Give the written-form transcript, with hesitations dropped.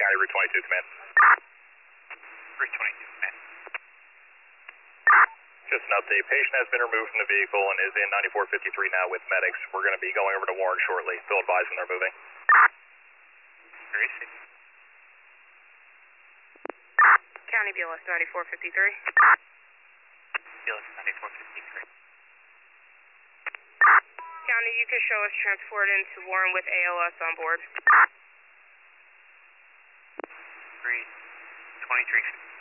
County, Route 22 command. Route 22 command. Just an update, patient has been removed from the vehicle and is in 9453 now with medics. We're going to be going over to Warren shortly. They'll advise when they're moving. Very safe. County BLS 9453. BLS 9453. County, you can show us transported into Warren with ALS on board. 2350.